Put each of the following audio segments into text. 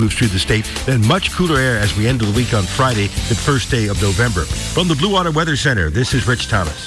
moves through the state, then much cooler air as we end the week on Friday, the first day of November. From the Blue Water Weather Center, this is Rich Thomas.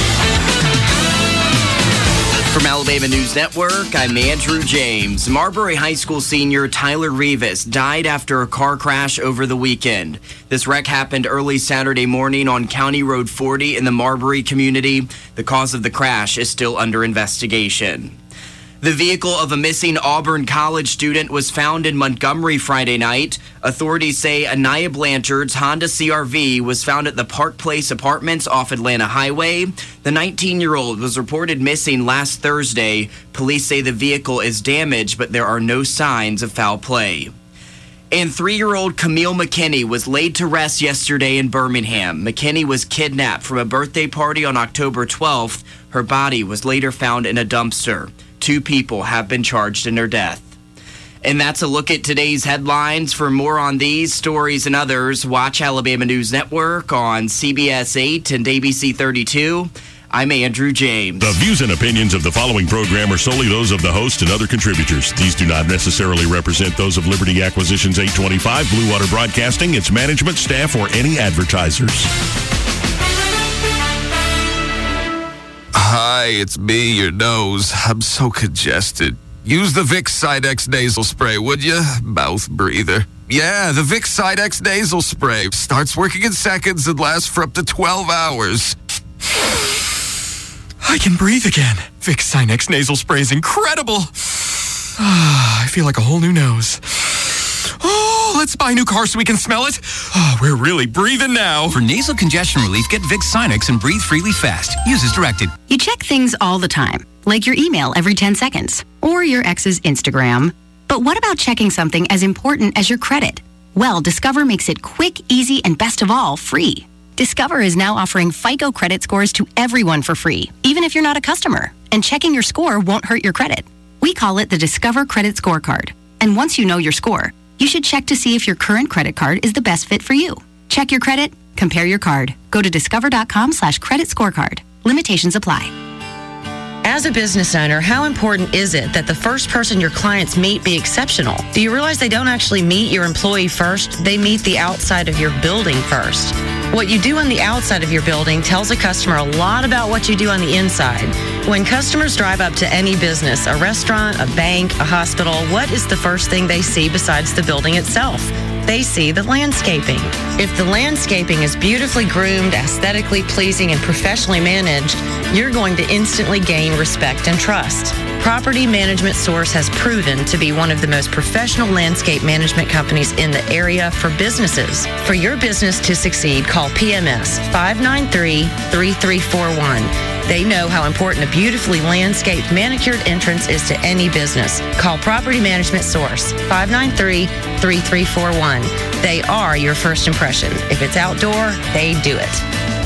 From Alabama News Network, I'm Andrew James. Marbury High School senior Tyler Rivas died after a car crash over the weekend. This wreck happened early Saturday morning on County Road 40 in the Marbury community. The cause of the crash is still under investigation. The vehicle of a missing Auburn College student was found in Montgomery Friday night. Authorities say Anaya Blanchard's Honda CR-V was found at the Park Place Apartments off Atlanta Highway. The 19-year-old was reported missing last Thursday. Police say the vehicle is damaged, but there are no signs of foul play. And 3-year-old Camille McKinney was laid to rest yesterday in Birmingham. McKinney was kidnapped from a birthday party on October 12th. Her body was later found in a dumpster. 2 people have been charged in her death. And that's a look at today's headlines. For more on these stories and others, watch Alabama News Network on CBS 8 and ABC 32. I'm Andrew James. The views and opinions of the following program are solely those of the host and other contributors. These do not necessarily represent those of Liberty Acquisitions 825, Blue Water Broadcasting, its management, staff, or any advertisers. Hi, it's me, your nose. I'm so congested. Use the Vicks Sidex nasal spray, would you? Mouth breather. Yeah, the Vicks Sidex nasal spray starts working in seconds and lasts for up to 12 hours. I can breathe again. Vicks Sinex nasal spray is incredible. I feel like a whole new nose. Oh, let's buy a new car so we can smell it. Oh, we're really breathing now. For nasal congestion relief, get Vicks Sinex and breathe freely fast. Use as directed. You check things all the time, like your email every 10 seconds, or your ex's Instagram. But what about checking something as important as your credit? Well, Discover makes it quick, easy, and best of all, free. Discover is now offering FICO credit scores to everyone for free, even if you're not a customer. And checking your score won't hurt your credit. We call it the Discover Credit Scorecard. And once you know your score, you should check to see if your current credit card is the best fit for you. Check your credit, compare your card. Go to discover.com/credit scorecard. Limitations apply. As a business owner, how important is it that the first person your clients meet be exceptional? Do you realize they don't actually meet your employee first? They meet the outside of your building first. What you do on the outside of your building tells a customer a lot about what you do on the inside. When customers drive up to any business, a restaurant, a bank, a hospital, what is the first thing they see besides the building itself? They see the landscaping. If the landscaping is beautifully groomed, aesthetically pleasing, and professionally managed, you're going to instantly gain respect and trust. Property Management Source has proven to be one of the most professional landscape management companies in the area for businesses. For your business to succeed, call PMS 593-3341. They know how important a beautifully landscaped, manicured entrance is to any business. Call Property Management Source 593-3341. They are your first impression. If it's outdoor, they do it.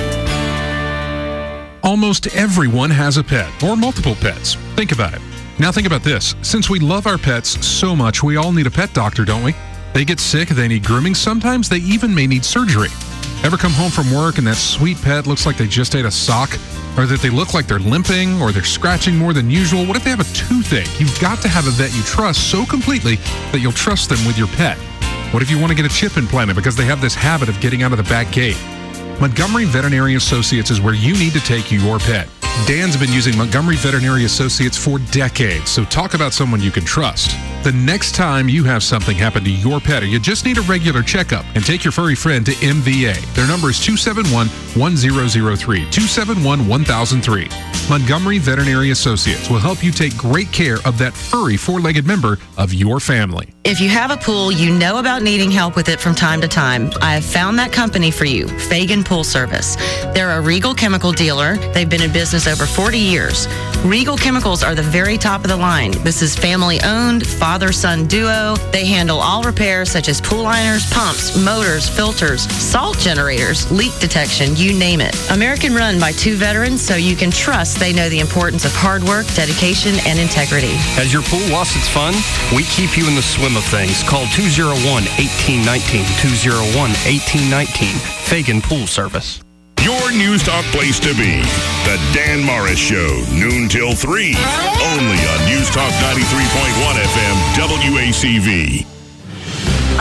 Almost everyone has a pet or multiple pets. Think about it. Now think about this. Since we love our pets so much, we all need a pet doctor, don't we? They get sick, they need grooming. Sometimes they even may need surgery. Ever come home from work and that sweet pet looks like they just ate a sock? Or that they look like they're limping or they're scratching more than usual? What if they have a toothache? You've got to have a vet you trust so completely that you'll trust them with your pet. What if you want to get a chip implanted because they have this habit of getting out of the back gate? Montgomery Veterinary Associates is where you need to take your pet. Dan's been using Montgomery Veterinary Associates for decades, so talk about someone you can trust. The next time you have something happen to your pet or you just need a regular checkup, and take your furry friend to MVA. Their number is 271-1003, 271-1003. Montgomery Veterinary Associates will help you take great care of that furry four-legged member of your family. If you have a pool, you know about needing help with it from time to time. I have found that company for you, Fagan Pool Service. They're a Regal chemical dealer. They've been in business over 40 years. Regal Chemicals are the very top of the line. This is family-owned, father-son duo. They handle all repairs such as pool liners, pumps, motors, filters, salt generators, leak detection, you name it. American run by 2 veterans, so you can trust they know the importance of hard work, dedication, and integrity. Has your pool lost its fun? We keep you in the swim of things. Call 201-1819, 201-1819, Fagan Pool Service. Your News Talk place to be. The Dan Morris Show, noon till 3. Only on News Talk 93.1 FM, WACV.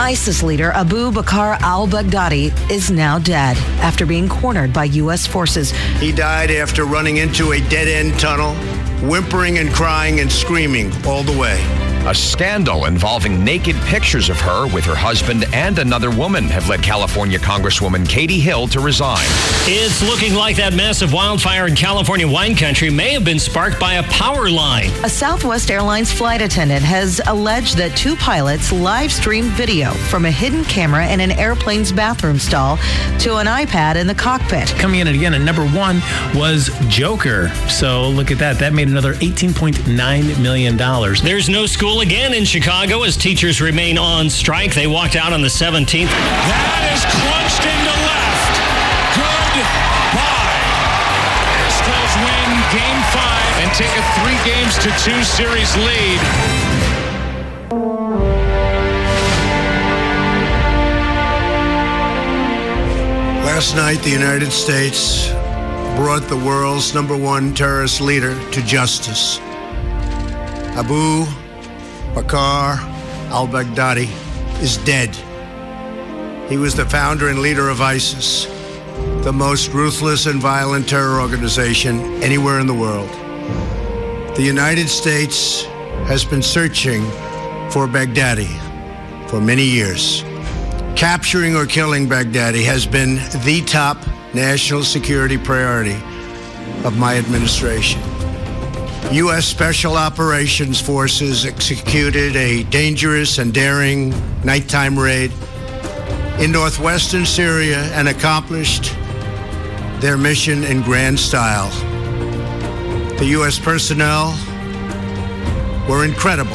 ISIS leader Abu Bakr al-Baghdadi is now dead after being cornered by U.S. forces. He died after running into a dead-end tunnel, whimpering and crying and screaming all the way. A scandal involving naked pictures of her with her husband and another woman have led California Congresswoman Katie Hill to resign. It's looking like that massive wildfire in California wine country may have been sparked by a power line. A Southwest Airlines flight attendant has alleged that two pilots live-streamed video from a hidden camera in an airplane's bathroom stall to an iPad in the cockpit. Coming in again, and number one was Joker. So look at that. That made another $18.9 million. There's no school again in Chicago as teachers remain on strike. They walked out on the 17th. That is crunched into left. Goodbye. Astros win Game 5 and take a 3-2 series lead. Last night, the United States brought the world's #1 terrorist leader to justice. Abu Bakr al-Baghdadi is dead. He was the founder and leader of ISIS, the most ruthless and violent terror organization anywhere in the world. The United States has been searching for Baghdadi for many years. Capturing or killing Baghdadi has been the top national security priority of my administration. U.S. Special Operations Forces executed a dangerous and daring nighttime raid in northwestern Syria and accomplished their mission in grand style. The U.S. personnel were incredible.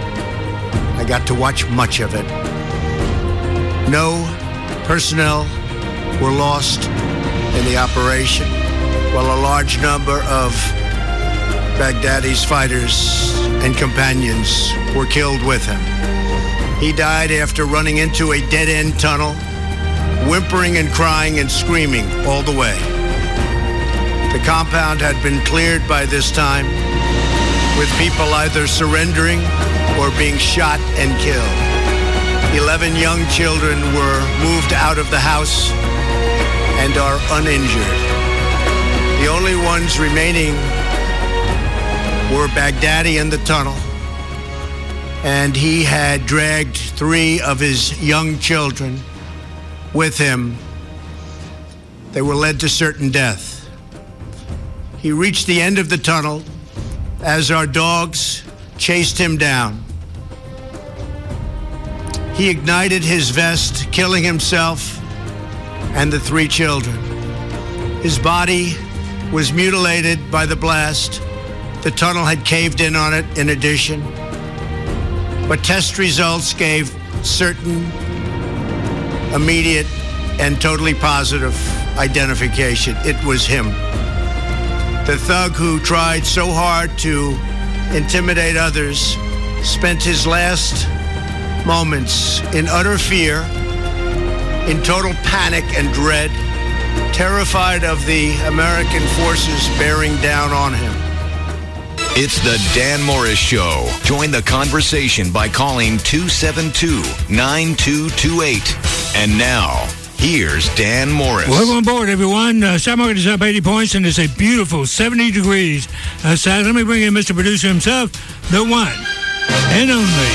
I got to watch much of it. No personnel were lost in the operation, while a large number of Baghdadi's fighters and companions were killed with him. He died after running into a dead-end tunnel, whimpering and crying and screaming all the way. The compound had been cleared by this time, with people either surrendering or being shot and killed. 11 young children were moved out of the house and are uninjured. The only ones remaining were Baghdadi in the tunnel, and he had dragged 3 of his young children with him. They were led to certain death. He reached the end of the tunnel as our dogs chased him down. He ignited his vest, killing himself and the 3 children. His body was mutilated by the blast. The tunnel had caved in on it in addition. But test results gave certain, immediate, and totally positive identification. It was him. The thug who tried so hard to intimidate others spent his last moments in utter fear, in total panic and dread, terrified of the American forces bearing down on him. It's the Dan Morris Show. Join the conversation by calling 272-9228. And now, here's Dan Morris. Welcome aboard, everyone. Stock market is up 80 points, and it's a beautiful 70 degrees outside. Let me bring in Mr. Producer himself, the one and only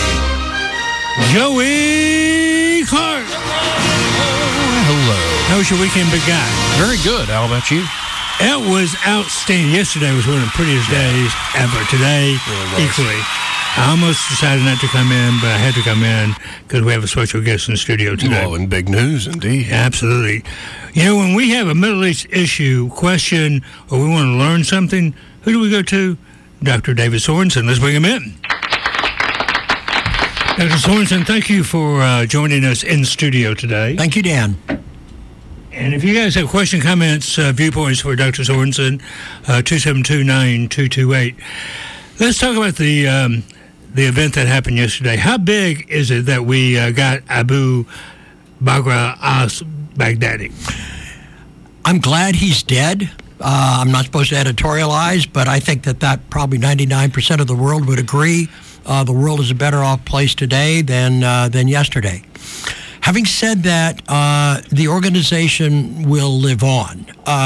Joey Clark. Hello. How was your weekend, big guy? Very good. How about you? It was outstanding. Yesterday was one of the prettiest days ever. Today, really equally. I almost decided not to come in, but I had to come in because we have a special guest in the studio today. Well, and big news, indeed. Absolutely. You know, when we have a Middle East issue, question, or we want to learn something, who do we go to? Dr. David Sorensen. Let's bring him in. Dr. Sorensen, thank you for joining us in studio today. Thank you, Dan. And if you guys have questions, comments, viewpoints for Dr. Sorensen, 272-9228. Let's talk about the event that happened yesterday. How big is it that we got Abu Bakr al-Baghdadi? I'm glad he's dead. I'm not supposed to editorialize, but I think that probably 99% of the world would agree. The world is a better off place today than yesterday. Having said that, the organization will live on.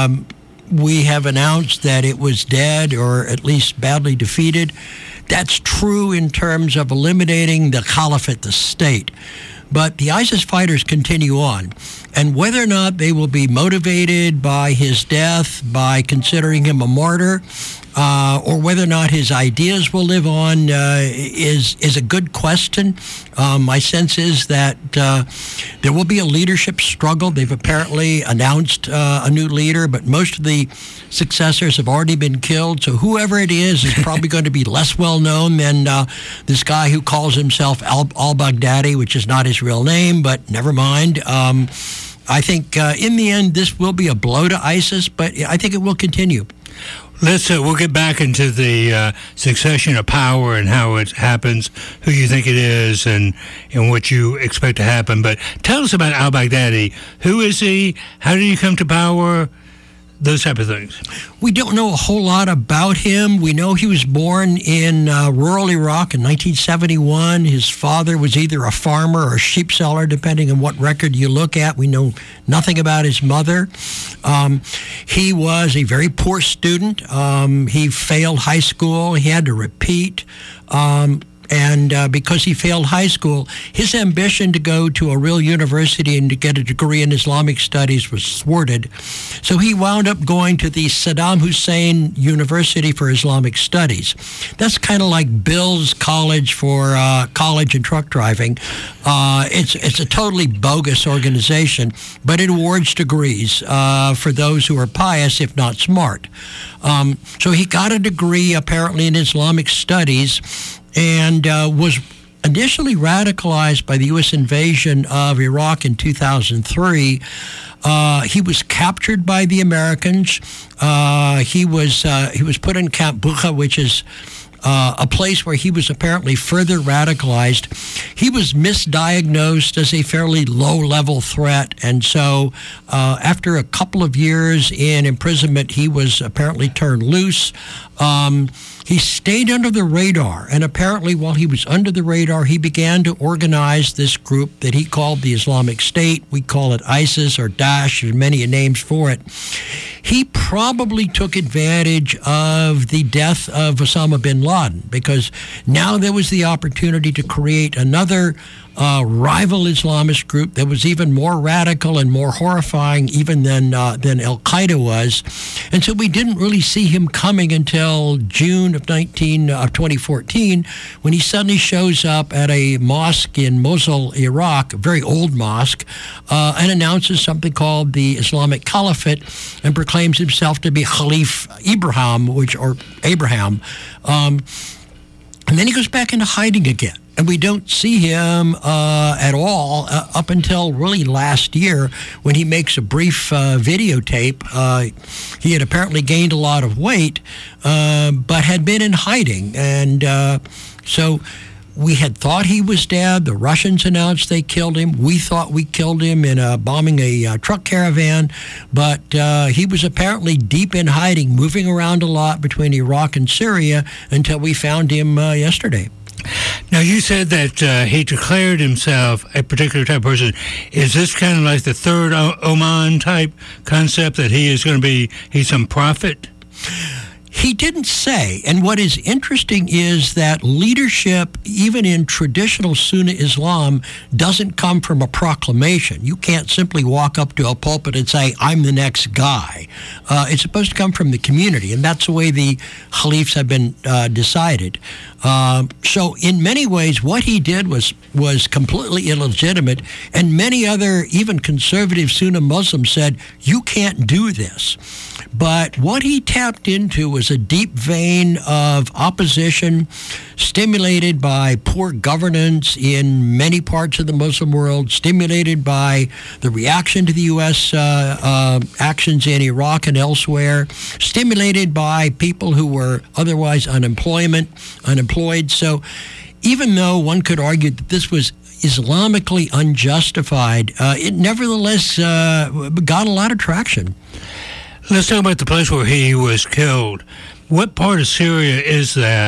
We have announced that it was dead or at least badly defeated. That's true in terms of eliminating the caliphate, the state. But the ISIS fighters continue on. And whether or not they will be motivated by his death, by considering him a martyr, or whether or not his ideas will live on is a good question. My sense is that there will be a leadership struggle. They've apparently announced a new leader, but most of the successors have already been killed. So whoever it is probably going to be less well known than this guy who calls himself al-Baghdadi, which is not his real name, but never mind. I think in the end, this will be a blow to ISIS, but I think it will continue. We'll get back into the succession of power and how it happens, who you think it is, and what you expect to happen. But tell us about al-Baghdadi. Who is he? How did he come to power? Those type of things. We don't know a whole lot about him. We know he was born in rural Iraq in 1971. His father was either a farmer or a sheep seller, depending on what record you look at. We know nothing about his mother. He was a very poor student. He failed high school. He had to repeat. And because he failed high school, his ambition to go to a real university and to get a degree in Islamic studies was thwarted. So he wound up going to the Saddam Hussein University for Islamic Studies. That's kind of like Bill's College for college and truck driving. It's a totally bogus organization, but it awards degrees for those who are pious, if not smart. So he got a degree apparently in Islamic studies, and was initially radicalized by the U.S. invasion of Iraq in 2003. He was captured by the Americans. He was put in Camp Bucha, which is a place where he was apparently further radicalized. He was misdiagnosed as a fairly low-level threat, and so after a couple of years in imprisonment, he was apparently turned loose. He stayed under the radar, and apparently while he was under the radar, he began to organize this group that he called the Islamic State. We call it ISIS or Daesh, there's many names for it. He probably took advantage of the death of Osama bin Laden, because now there was the opportunity to create another rival Islamist group that was even more radical and more horrifying even than Al-Qaeda was. And so we didn't really see him coming until June of 2014, when he suddenly shows up at a mosque in Mosul, Iraq, a very old mosque, and announces something called the Islamic Caliphate and proclaims himself to be Khalif Abraham. And then he goes back into hiding again. And we don't see him at all up until really last year, when he makes a brief videotape. He had apparently gained a lot of weight, but had been in hiding. And so we had thought he was dead. The Russians announced they killed him. We thought we killed him in bombing a truck caravan. But he was apparently deep in hiding, moving around a lot between Iraq and Syria, until we found him yesterday. Now, you said that he declared himself a particular type of person. Is this kind of like the third Oman type concept, that he's some prophet? He didn't say. And what is interesting is that leadership, even in traditional Sunni Islam, doesn't come from a proclamation. You can't simply walk up to a pulpit and say, I'm the next guy. It's supposed to come from the community, and that's the way the caliphs have been decided. So in many ways, what he did was completely illegitimate, and many other, even conservative Sunni Muslims said, you can't do this. But what he tapped into was a deep vein of opposition stimulated by poor governance in many parts of the Muslim world, stimulated by the reaction to the U.S. Actions in Iraq and elsewhere, stimulated by people who were otherwise unemployed. So even though one could argue that this was Islamically unjustified, it nevertheless got a lot of traction. Let's talk about the place where he was killed. What part of Syria is that?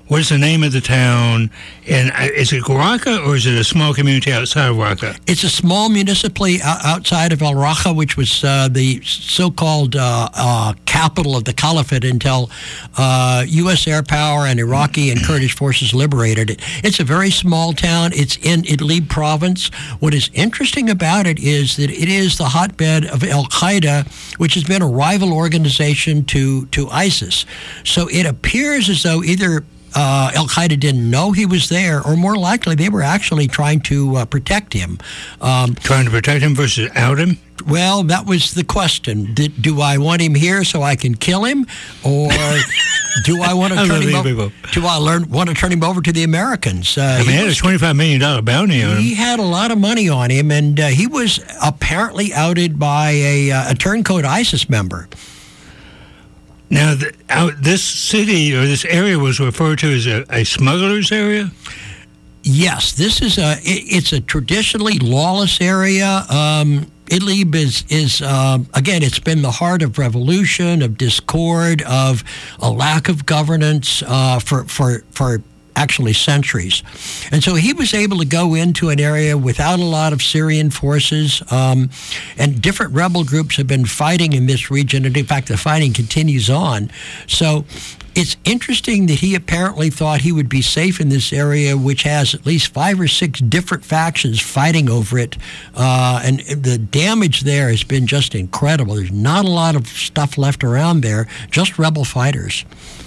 What is the name of the town? And is it Raqqa or is it a small community outside of Raqqa? It's a small municipality outside of El Raqqa, which was the so-called capital of the caliphate until U.S. air power and Iraqi and Kurdish forces liberated it. It's a very small town. It's in Idlib province. What is interesting about it is that it is the hotbed of Al-Qaeda, which has been a rival organization to ISIS. So it appears as though either Al-Qaeda didn't know he was there, or more likely they were actually trying to protect him. Trying to protect him versus out him? Well, that was the question. Do I want him here so I can kill him, or do I want to turn him over? Do I want to turn him over to the Americans? He had a $25 million bounty on him. He had a lot of money on him, and he was apparently outed by a turncoat ISIS member. Now, this city or this area was referred to as a smuggler's area? Yes, this is it's a traditionally lawless area. Idlib is again, it's been the heart of revolution, of discord, of a lack of governance for actually centuries. And so he was able to go into an area without a lot of Syrian forces, and different rebel groups have been fighting in this region, and in fact the fighting continues on. So it's interesting that he apparently thought he would be safe in this area, which has at least 5 or 6 different factions fighting over it, and the damage there has been just incredible. There's not a lot of stuff left around there, just rebel fighters.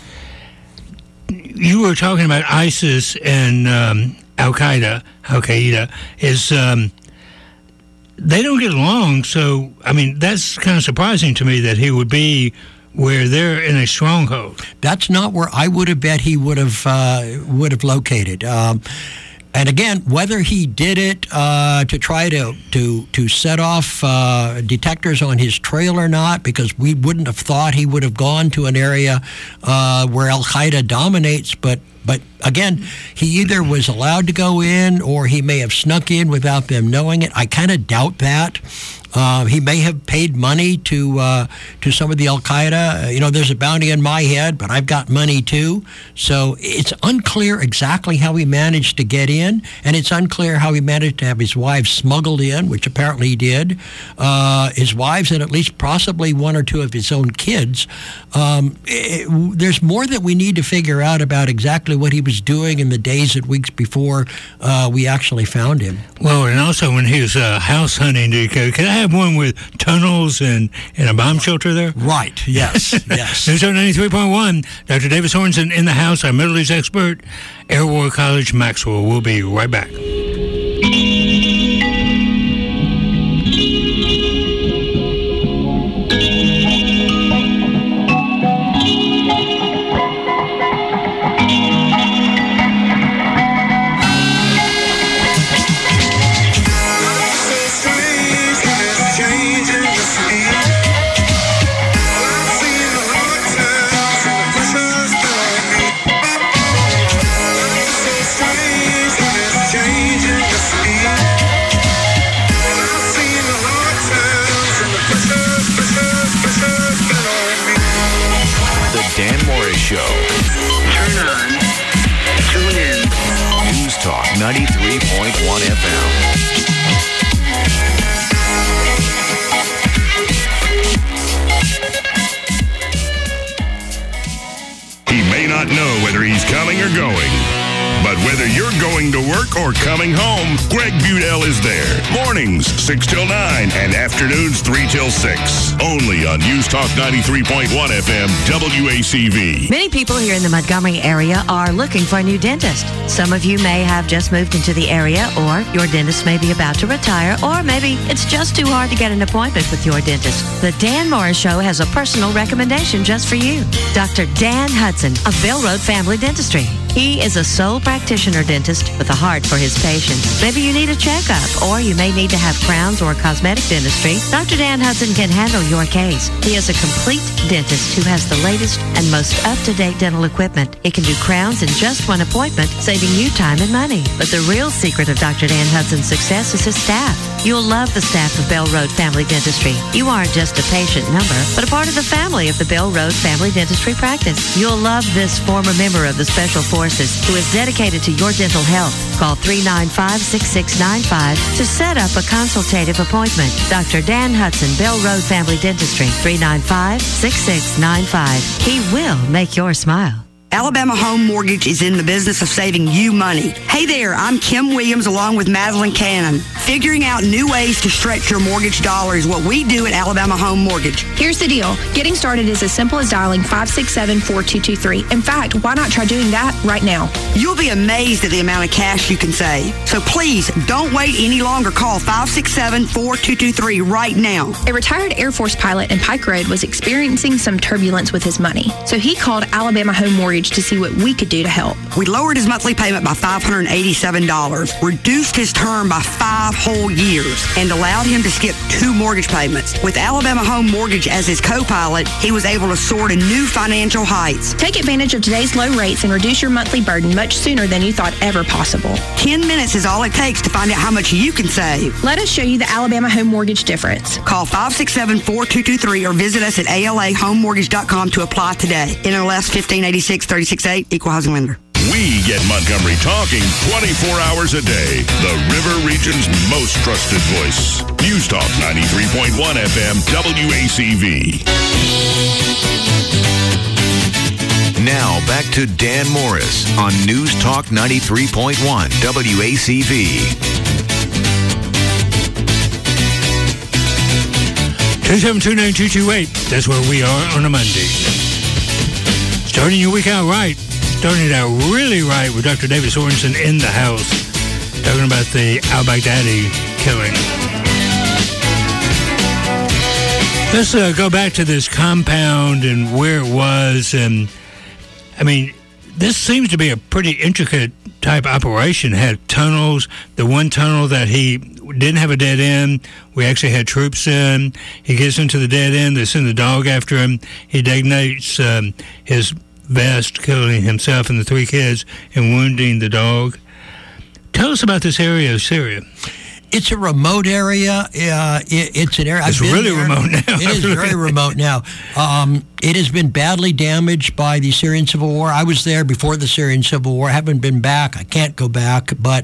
You were talking about ISIS and Al-Qaeda is they don't get along. So, I mean, that's kind of surprising to me that he would be where they're in a stronghold. That's not where I would have bet he would have located. And again, whether he did it to try to set off detectors on his trail or not, because we wouldn't have thought he would have gone to an area where Al-Qaeda dominates, but again, he either was allowed to go in or he may have snuck in without them knowing it. I kind of doubt that. He may have paid money to some of the Al-Qaeda. There's a bounty on my head, but I've got money too. So it's unclear exactly how he managed to get in, and it's unclear how he managed to have his wives smuggled in, which apparently he did. His wives and at least possibly 1 or 2 of his own kids. There's more that we need to figure out about exactly what he was doing in the days and weeks before we actually found him. Well, and also when he was house hunting, can I have one with tunnels and a bomb shelter there? Right, yes, yes. News 93.1, Dr. Davis Sorensen in the house, our Middle East expert, Air War College, Maxwell. We'll be right back. Show. Turn on. Tune in. News Talk 93.1 FM. He may not know whether he's coming or going, but whether you're going to work or coming home, Greg Budell is there. Mornings, 6 till 9, and afternoons, 3 till 6. Only on News Talk 93.1 FM, WACV. Many people here in the Montgomery area are looking for a new dentist. Some of you may have just moved into the area, or your dentist may be about to retire, or maybe it's just too hard to get an appointment with your dentist. The Dan Morris Show has a personal recommendation just for you. Dr. Dan Hudson of Bell Road Family Dentistry. He is a sole practitioner dentist with a heart for his patients. Maybe you need a checkup, or you may need to have crowns or cosmetic dentistry. Dr. Dan Hudson can handle your case. He is a complete dentist who has the latest and most up-to-date dental equipment. He can do crowns in just one appointment, saving you time and money. But the real secret of Dr. Dan Hudson's success is his staff. You'll love the staff of Bell Road Family Dentistry. You aren't just a patient number, but a part of the family of the Bell Road Family Dentistry practice. You'll love this former member of the Special Forces who is dedicated to your dental health. Call 395-6695 to set up a consultative appointment. Dr. Dan Hudson, Bell Road Family Dentistry, 395-6695. He will make your smile. Alabama Home Mortgage is in the business of saving you money. Hey there, I'm Kim Williams along with Madeline Cannon. Figuring out new ways to stretch your mortgage dollar is what we do at Alabama Home Mortgage. Here's the deal. Getting started is as simple as dialing 567-4223. In fact, why not try doing that right now? You'll be amazed at the amount of cash you can save. So please, don't wait any longer. Call 567-4223 right now. A retired Air Force pilot in Pike Road was experiencing some turbulence with his money. So he called Alabama Home Mortgage to see what we could do to help. We lowered his monthly payment by $587, reduced his term by 5 whole years, and allowed him to skip 2 mortgage payments. With Alabama Home Mortgage as his co-pilot, he was able to soar to new financial heights. Take advantage of today's low rates and reduce your monthly burden much sooner than you thought ever possible. 10 minutes is all it takes to find out how much you can save. Let us show you the Alabama Home Mortgage difference. Call 567-4223 or visit us at alahomemortgage.com to apply today. NMLS 1586-368, Equal Housing Lender. We get Montgomery talking 24 hours a day. The River Region's most trusted voice. News Talk 93.1 FM, WACV. Now back to Dan Morris on News Talk 93.1 WACV. 2729228. That's where we are on a Monday. Starting your week out right. Starting it out really right with Dr. David Sorensen in the house. Talking about the al-Baghdadi killing. Let's go back to this compound and where it was. And I mean, this seems to be a pretty intricate type operation. It had tunnels. The one tunnel that he didn't have a dead end, we actually had troops in. He gets into the dead end. They send the dog after him. He detonates his vest, killing himself and the 3 kids and wounding the dog. Tell us about this area of Syria. It's a remote area. It's an area. It's really remote now. It is very remote now. It has been badly damaged by the Syrian Civil War. I was there before the Syrian Civil War. I haven't been back. I can't go back. But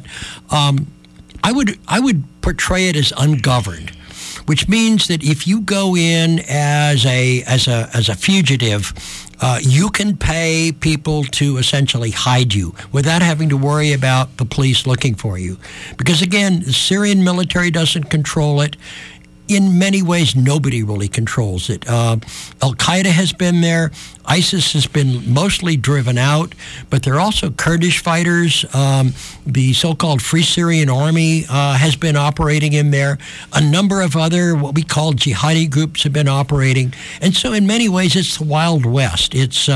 I would portray it as ungoverned, which means that if you go in as a fugitive, you can pay people to essentially hide you without having to worry about the police looking for you. Because again, the Syrian military doesn't control it. In many ways, nobody really controls it. Al-Qaeda has been there. ISIS has been mostly driven out, but there are also Kurdish fighters. The so-called Free Syrian Army has been operating in there. A number of other what we call jihadi groups have been operating. And so in many ways, it's the Wild West. It's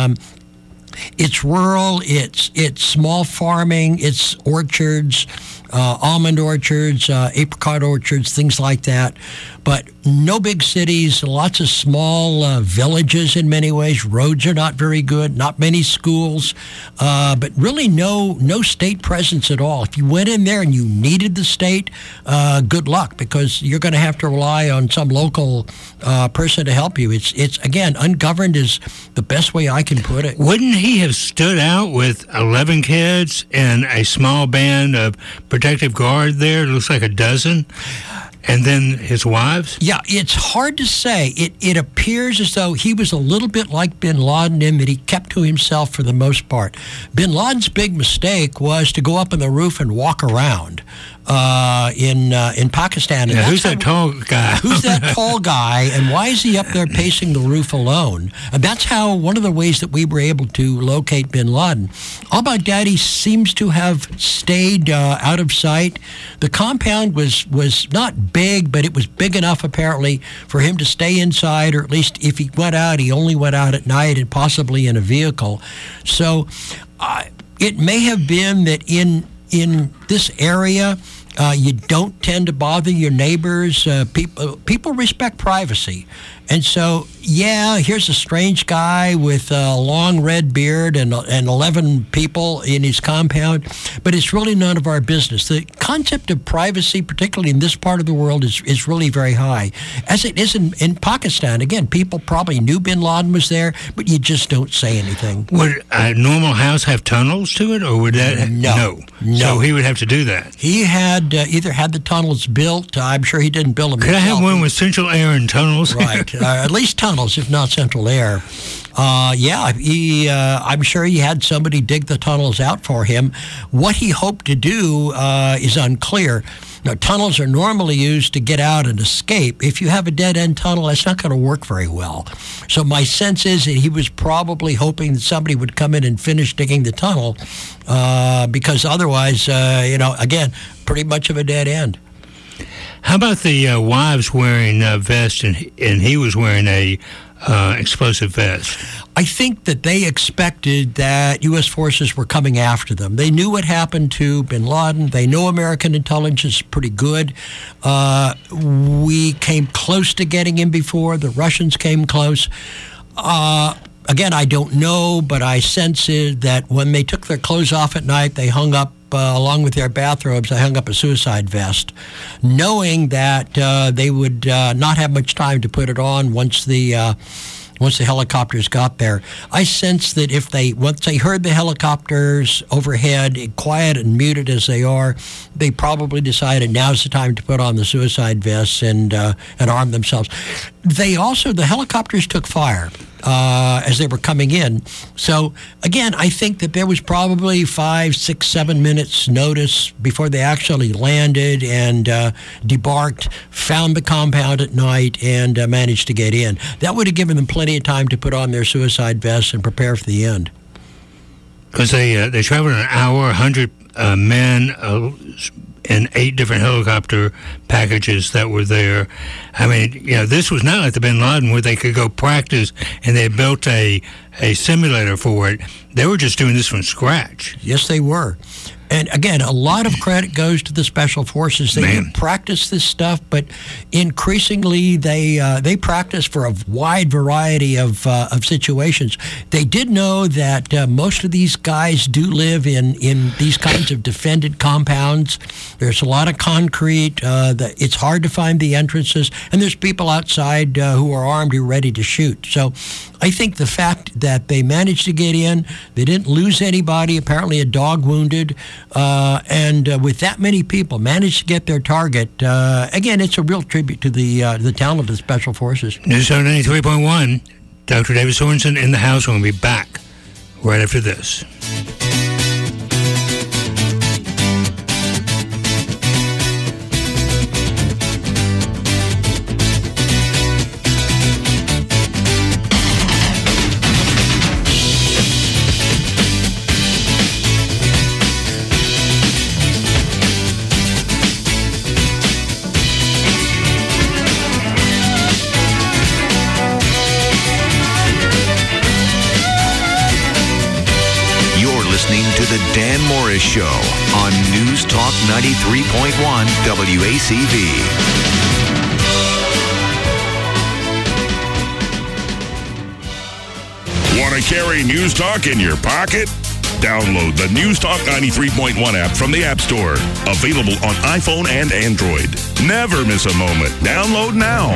rural, it's small farming, it's orchards, almond orchards, apricot orchards, things like that. But no big cities, lots of small villages in many ways. Roads are not very good, not many schools, but really no state presence at all. If you went in there and you needed the state, good luck, because you're going to have to rely on some local person to help you. It's again, ungoverned is the best way I can put it. Wouldn't he have stood out with 11 kids and a small band of protective guard there? It looks like a dozen. And then his wives? Yeah, it's hard to say. It appears as though he was a little bit like bin Laden in that he kept to himself for the most part. Bin Laden's big mistake was to go up on the roof and walk around in Pakistan. And who's that tall guy? Who's that tall guy, and why is he up there pacing the roof alone? And that's how one of the ways that we were able to locate bin Laden. Al-Baghdadi seems to have stayed out of sight. The compound was not big, but it was big enough apparently for him to stay inside, or at least if he went out, he only went out at night and possibly in a vehicle. So it may have been that in this area, You don't tend to bother your neighbors. People respect privacy. And so, here's a strange guy with a long red beard and 11 people in his compound, but it's really none of our business. The concept of privacy, particularly in this part of the world, is really very high. As it is in Pakistan. Again, people probably knew bin Laden was there, but you just don't say anything. Would a normal house have tunnels to it, or would that? No. So he would have to do that. He had either had the tunnels built. I'm sure he didn't build them Could himself. I have one with central air and tunnels? Right. At least tunnels, if not central air. I'm sure he had somebody dig the tunnels out for him. What he hoped to do is unclear. Now, tunnels are normally used to get out and escape. If you have a dead-end tunnel, that's not going to work very well. So my sense is that he was probably hoping that somebody would come in and finish digging the tunnel because otherwise, again, pretty much of a dead end. How about the wives wearing a vest and he was wearing a explosive vest? I think that they expected that U.S. forces were coming after them. They knew what happened to bin Laden. They know American intelligence is pretty good. We came close to getting him before. The Russians came close. Again, I don't know, but I sense it that when they took their clothes off at night, they hung up, along with their bathrobes, they hung up a suicide vest, knowing that they would not have much time to put it on once the helicopters got there. I sense that once they heard the helicopters overhead, quiet and muted as they are, they probably decided now's the time to put on the suicide vests and arm themselves. The helicopters took fire as they were coming in. So, again, I think that there was probably 5, 6, 7 minutes notice before they actually landed and debarked, found the compound at night, and managed to get in. That would have given them plenty of time to put on their suicide vests and prepare for the end. Because they traveled an hour, 100 men, and 8 different helicopter packages that were there. I mean, this was not like the bin Laden where they could go practice and they built a simulator for it. They were just doing this from scratch. Yes, they were. And again, a lot of credit goes to the special forces. They can practice this stuff, but increasingly they practice for a wide variety of situations. They did know that most of these guys do live in these kinds of defended compounds. There's a lot of concrete. It's hard to find the entrances, and there's people outside who are armed who are ready to shoot. So I think the fact that they managed to get in, they didn't lose anybody, apparently a dog wounded, and with that many people managed to get their target. Again, it's a real tribute to the talent of the Special Forces. News 93.1, Dr. David Sorensen in the house. We'll be back right after this. The Dan Morris Show on News Talk 93.1 WACV. Want to carry News Talk in your pocket? Download the News Talk 93.1 app from the App Store. Available on iPhone and Android. Never miss a moment. Download now.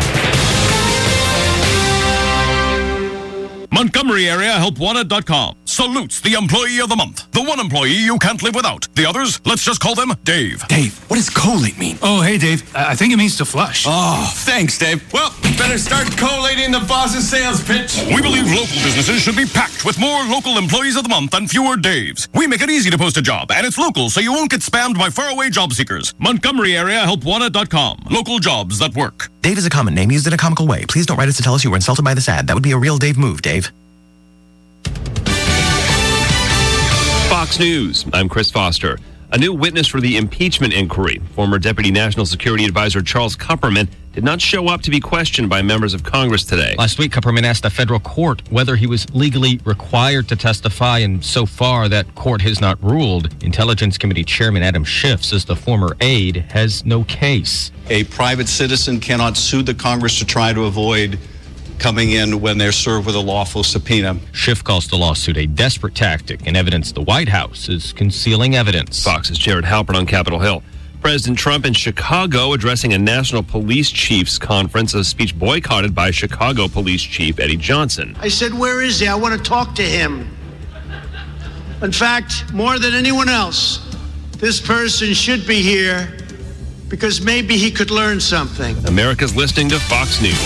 Montgomery Area HelpWanted.com salutes the employee of the month. The one employee you can't live without. The others, let's just call them Dave. Dave, what does collate mean? Oh, hey, Dave. I think it means to flush. Oh, thanks, Dave. Well, better start collating the boss's sales pitch. We believe local businesses should be packed with more local employees of the month and fewer Daves. We make it easy to post a job, and it's local, so you won't get spammed by faraway job seekers. Montgomery Area HelpWanted.com. Local jobs that work. Dave is a common name used in a comical way. Please don't write us to tell us you were insulted by this ad. That would be a real Dave move, Dave. Fox News. I'm Chris Foster. A new witness for the impeachment inquiry, former Deputy National Security Advisor Charles Kupperman, did not show up to be questioned by members of Congress today. Last week, Kupperman asked a federal court whether he was legally required to testify, and so far that court has not ruled. Intelligence Committee Chairman Adam Schiff says the former aide has no case. A private citizen cannot sue the Congress to try to avoid coming in when they're served with a lawful subpoena. Schiff calls the lawsuit a desperate tactic and evidence the White House is concealing evidence. Fox's Jared Halpern on Capitol Hill. President Trump in Chicago addressing a National Police Chiefs Conference, a speech boycotted by Chicago Police Chief Eddie Johnson. I said, where is he? I want to talk to him. In fact, more than anyone else, this person should be here because maybe he could learn something. America's listening to Fox News.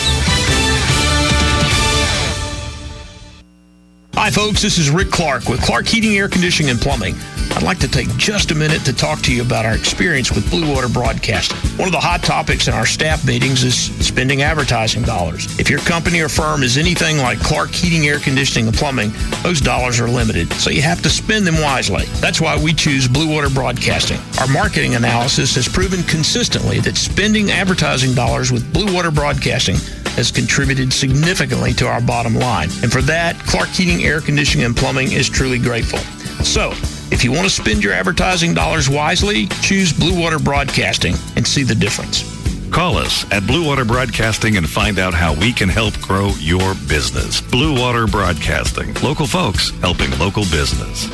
Hi, folks. This is Rick Clark with Clark Heating, Air Conditioning, and Plumbing. I'd like to take just a minute to talk to you about our experience with Blue Water Broadcasting. One of the hot topics in our staff meetings is spending advertising dollars. If your company or firm is anything like Clark Heating, Air Conditioning, and Plumbing, those dollars are limited, so you have to spend them wisely. That's why we choose Blue Water Broadcasting. Our marketing analysis has proven consistently that spending advertising dollars with Blue Water Broadcasting has contributed significantly to our bottom line. And for that, Clark Heating, Air Conditioning, and Plumbing is truly grateful. So, if you want to spend your advertising dollars wisely, choose Blue Water Broadcasting and see the difference. Call us at Blue Water Broadcasting and find out how we can help grow your business. Blue Water Broadcasting. Local folks helping local business.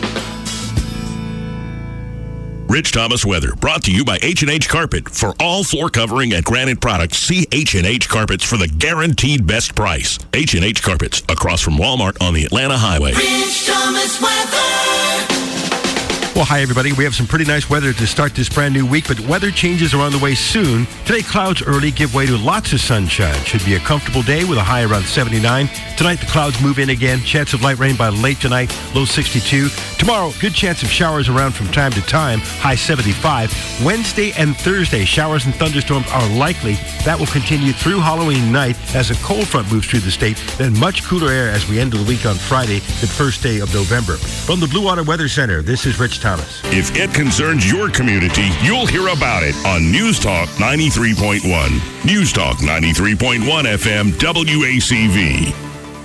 Rich Thomas weather brought to you by H&H Carpet. For all floor covering and granite products, see H&H Carpets for the guaranteed best price. H&H Carpets, across from Walmart on the Atlanta Highway. Rich Thomas weather. Well, hi, everybody. We have some pretty nice weather to start this brand new week, but weather changes are on the way soon. Today, clouds early give way to lots of sunshine. Should be a comfortable day with a high around 79. Tonight, the clouds move in again. Chance of light rain by late tonight, low 62. Tomorrow, good chance of showers around from time to time, high 75. Wednesday and Thursday, showers and thunderstorms are likely. That will continue through Halloween night as a cold front moves through the state, then much cooler air as we end the week on Friday, the first day of November. From the Blue Water Weather Center, this is Rich Thomas. If it concerns your community, you'll hear about it on News Talk 93.1. News Talk 93.1 FM WACV.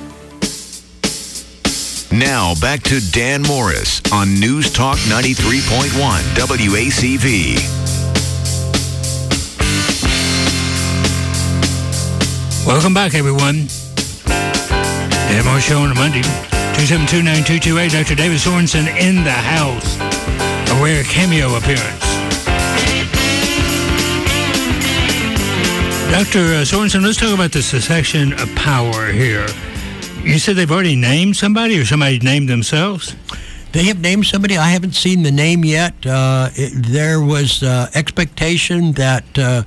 Now back to Dan Morris on News Talk 93.1 WACV. Welcome back, everyone. Dan Morris Show on a Monday. 272-9228. Dr. David Sorensen in the house. A rare cameo appearance. Dr. Sorensen, let's talk about the succession of power here. You said they've already named somebody, or somebody named themselves? They have named somebody. I haven't seen the name yet. There was expectation that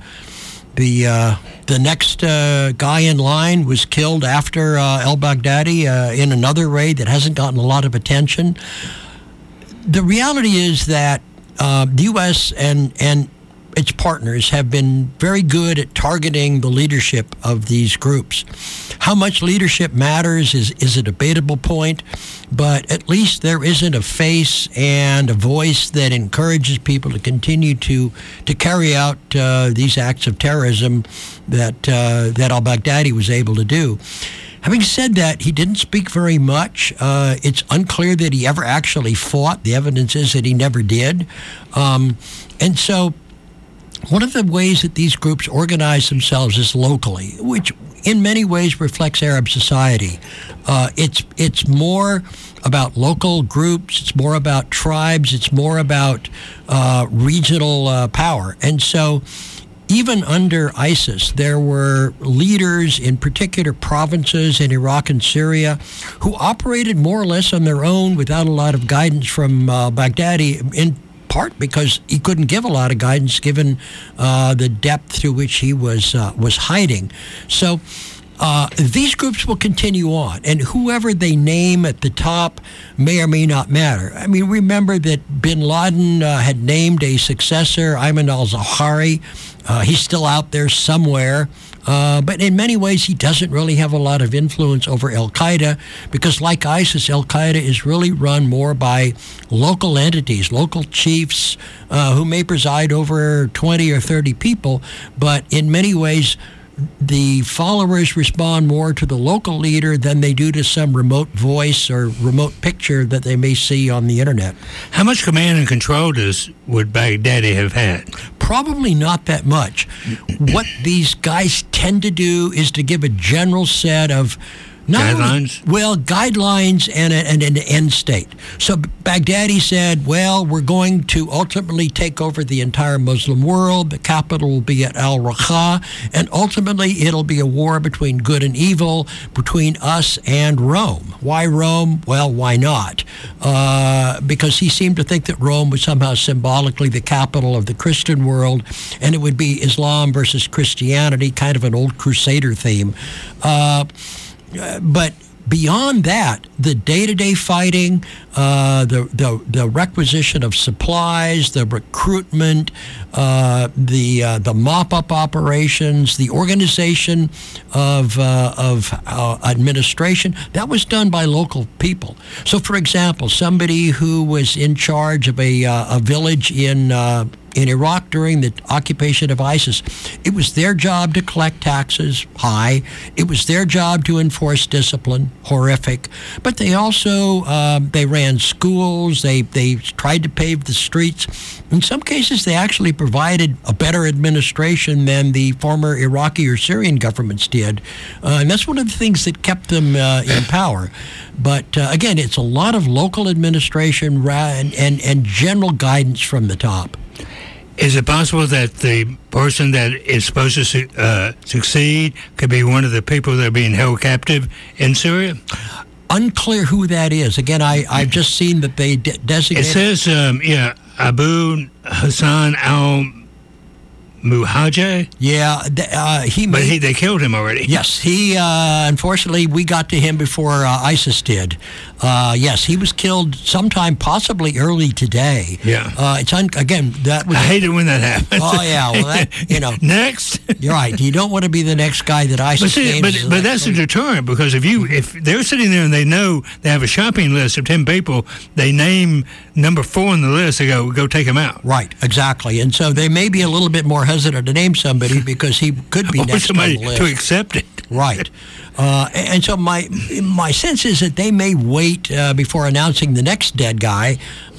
the next guy in line was killed after al-Baghdadi in another raid that hasn't gotten a lot of attention. The reality is that the U.S. and its partners have been very good at targeting the leadership of these groups. How much leadership matters is a debatable point, but at least there isn't a face and a voice that encourages people to continue to carry out these acts of terrorism that al-Baghdadi was able to do. Having said that, he didn't speak very much. It's unclear that he ever actually fought. The evidence is that he never did. And so one of the ways that these groups organize themselves is locally, which in many ways reflects Arab society. It's more about local groups. It's more about tribes. It's more about regional power. And so even under ISIS, there were leaders in particular provinces in Iraq and Syria who operated more or less on their own without a lot of guidance from Baghdadi, in part because he couldn't give a lot of guidance given the depth through which he was hiding. So these groups will continue on, and whoever they name at the top may or may not matter. I mean, remember that bin Laden had named a successor, Ayman al-Zawahiri. He's still out there somewhere. But in many ways, he doesn't really have a lot of influence over al-Qaeda because, like ISIS, al-Qaeda is really run more by local entities, local chiefs who may preside over 20 or 30 people, but in many ways, the followers respond more to the local leader than they do to some remote voice or remote picture that they may see on the internet. How much command and control would Baghdadi have had? Probably not that much. What these guys tend to do is to give a general set of guidelines? Guidelines and an end state. So Baghdadi said, well, we're going to ultimately take over the entire Muslim world. The capital will be at Al-Raqqa, and ultimately it'll be a war between good and evil, between us and Rome. Why Rome? Well, why not? Because he seemed to think that Rome was somehow symbolically the capital of the Christian world, and it would be Islam versus Christianity, kind of an old Crusader theme. But beyond that, the day-to-day fighting, the requisition of supplies, the recruitment, the mop-up operations, the organization of administration, that was done by local people. So, for example, somebody who was in charge of a village in Iraq during the occupation of ISIS, it was their job to collect taxes, high. It was their job to enforce discipline, horrific. But they also, they ran schools, they tried to pave the streets. In some cases, they actually provided a better administration than the former Iraqi or Syrian governments did. And that's one of the things that kept them in power. But again, it's a lot of local administration and general guidance from the top. Is it possible that the person that is supposed to succeed could be one of the people that are being held captive in Syria? Unclear who that is. Again, I've just seen that they designated... It says, Abu Hassan al-Muhajir? Yeah, they killed him already. Yes, he, unfortunately, we got to him before ISIS did. Yes, he was killed sometime possibly early today. Yeah. Again, that was... I hate it when that happens. Oh, yeah, well, Next. You're right. You don't want to be the next guy that ISIS names. But that's a deterrent, because if they're sitting there and they know they have a shopping list of 10 people, they name number 4 on the list, they go take him out. Right, exactly. And so they may be a little bit more hesitant to name somebody because he could be next on the list. To accept it. Right. And so my sense is that they may wait before announcing the next dead guy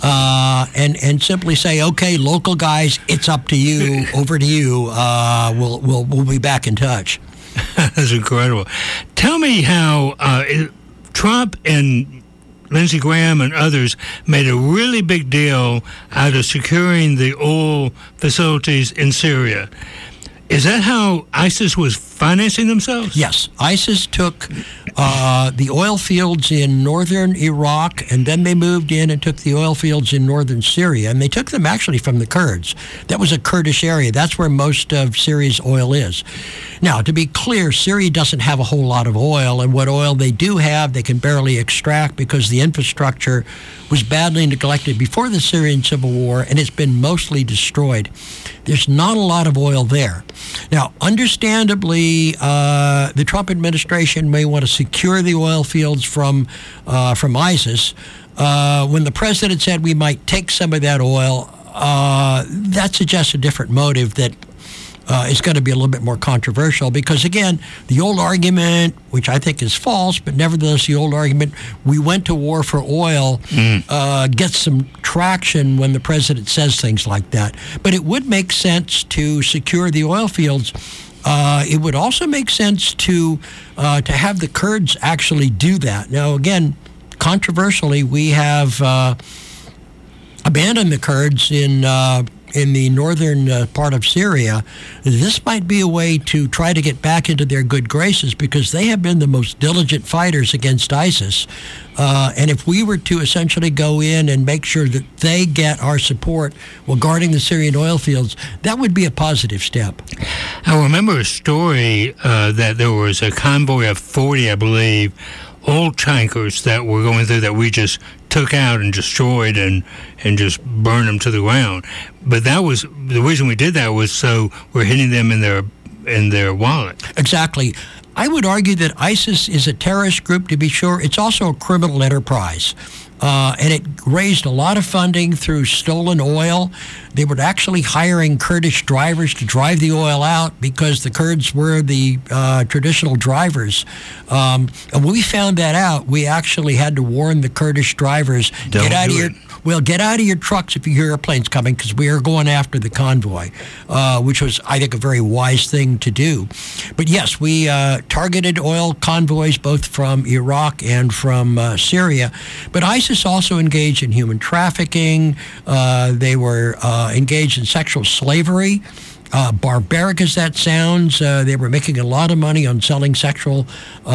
and simply say, okay, local guys, it's up to you, over to you. We'll be back in touch. That's incredible. Tell me how Trump and Lindsey Graham and others made a really big deal out of securing the oil facilities in Syria. Is that how ISIS was financing themselves? Yes. ISIS took the oil fields in northern Iraq, and then they moved in and took the oil fields in northern Syria, and they took them actually from the Kurds. That was a Kurdish area. That's where most of Syria's oil is. Now, to be clear, Syria doesn't have a whole lot of oil, and what oil they do have, they can barely extract because the infrastructure was badly neglected before the Syrian civil war, and it's been mostly destroyed. There's not a lot of oil there. Now, understandably, the Trump administration may want to secure the oil fields from ISIS. When the president said we might take some of that oil, that suggests a different motive that is going to be a little bit more controversial because, again, the old argument, which I think is false, but nevertheless the old argument, we went to war for oil, gets some traction when the president says things like that. But it would make sense to secure the oil fields. It would also make sense to have the Kurds actually do that. Now, again, controversially, we have abandoned the Kurds in in the northern part of Syria, this might be a way to try to get back into their good graces, because they have been the most diligent fighters against ISIS. And if we were to essentially go in and make sure that they get our support while guarding the Syrian oil fields, that would be a positive step. I remember a story that there was a convoy of 40, I believe, oil tankers that were going through that we just took out and destroyed and just burned them to the ground. But that was the reason we did that, was so we're hitting them in their wallet. Exactly. I would argue that ISIS is a terrorist group, to be sure. It's also a criminal enterprise. And it raised a lot of funding through stolen oil. They were actually hiring Kurdish drivers to drive the oil out because the Kurds were the traditional drivers. And when we found that out, we actually had to warn the Kurdish drivers, get out of your trucks if you hear airplanes coming, because we are going after the convoy, which was, I think, a very wise thing to do. But yes, we targeted oil convoys both from Iraq and from Syria. But ISIS also engaged in human trafficking. They were engaged in sexual slavery. Barbaric as that sounds, they were making a lot of money on selling sexual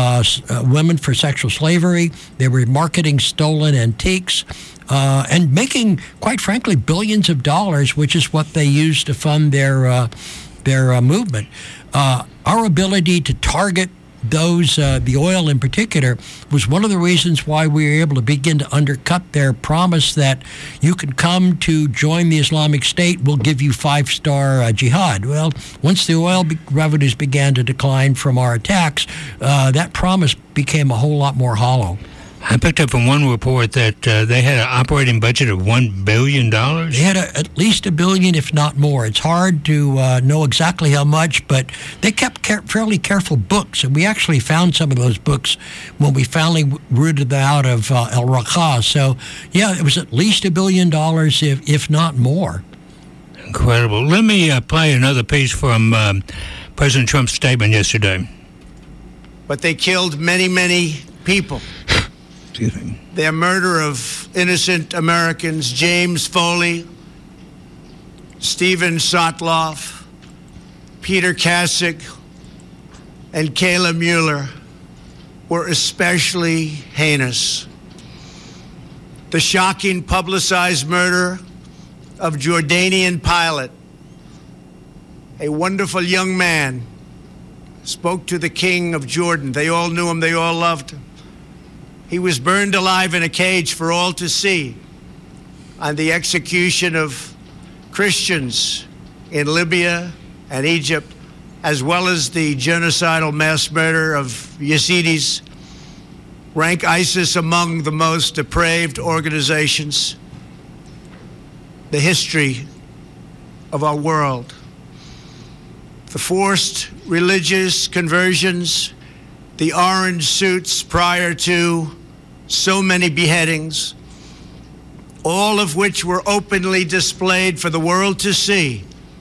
women for sexual slavery. They were marketing stolen antiques. And making, quite frankly, billions of dollars, which is what they used to fund their movement. Our ability to target those, the oil in particular, was one of the reasons why we were able to begin to undercut their promise that you can come to join the Islamic State, we'll give you 5-star jihad. Well, once the oil revenues began to decline from our attacks, that promise became a whole lot more hollow. I picked up from one report that they had an operating budget of $1 billion. They had at least $1 billion, if not more. It's hard to know exactly how much, but they kept fairly careful books, and we actually found some of those books when we finally rooted them out of El Raqqa. So, yeah, it was at least $1 billion, if not more. Incredible. Let me play another piece from President Trump's statement yesterday. But they killed many, many people. Their murder of innocent Americans, James Foley, Stephen Sotloff, Peter Kasich, and Kayla Mueller, were especially heinous. The shocking publicized murder of Jordanian pilot, a wonderful young man, spoke to the king of Jordan. They all knew him, they all loved him. He was burned alive in a cage for all to see on the execution of Christians in Libya and Egypt, as well as the genocidal mass murder of Yazidis, rank ISIS among the most depraved organizations in the history of our world. The forced religious conversions, the orange suits prior to so many beheadings, all of which were openly displayed for the world to see.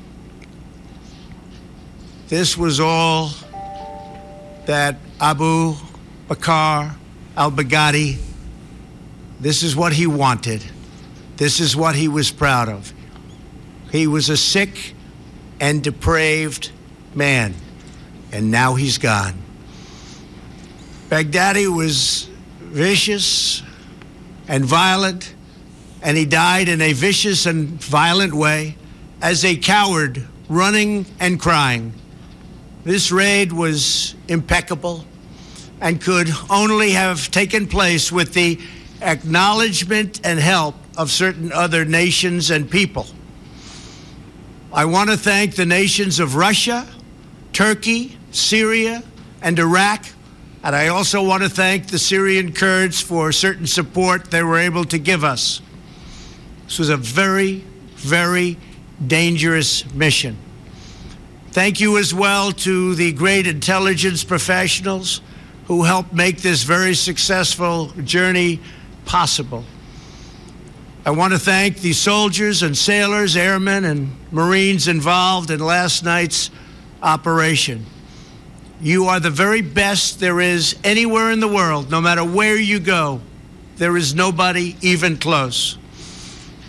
This was all that Abu Bakr al-Baghdadi, this is what he wanted. This is what he was proud of. He was a sick and depraved man, and now he's gone. Baghdadi was vicious and violent, and he died in a vicious and violent way as a coward, running and crying. This raid was impeccable and could only have taken place with the acknowledgement and help of certain other nations and people. I want to thank the nations of Russia, Turkey, Syria, and Iraq. And I also want to thank the Syrian Kurds for certain support they were able to give us. This was a very, very dangerous mission. Thank you as well to the great intelligence professionals who helped make this very successful journey possible. I want to thank the soldiers and sailors, airmen, and Marines involved in last night's operation. You are the very best there is anywhere in the world. No matter where you go, there is nobody even close.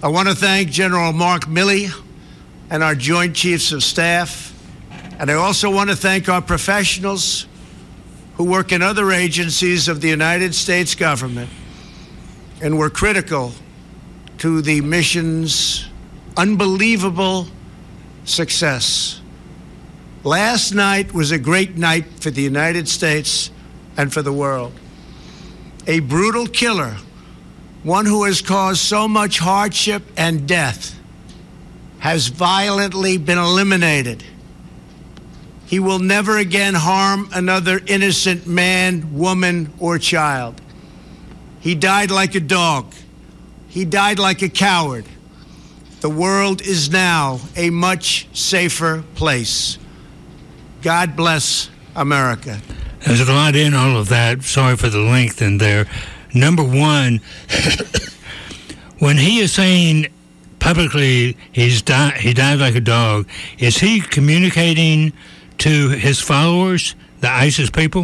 I want to thank General Mark Milley and our Joint Chiefs of Staff. And I also want to thank our professionals who work in other agencies of the United States government and were critical to the mission's unbelievable success. Last night was a great night for the United States and for the world. A brutal killer, one who has caused so much hardship and death, has violently been eliminated. He will never again harm another innocent man, woman, or child. He died like a dog. He died like a coward. The world is now a much safer place. God bless America. There's a lot in all of that. Sorry for the length in there. Number one, when he is saying publicly he died like a dog, is he communicating to his followers, the ISIS people?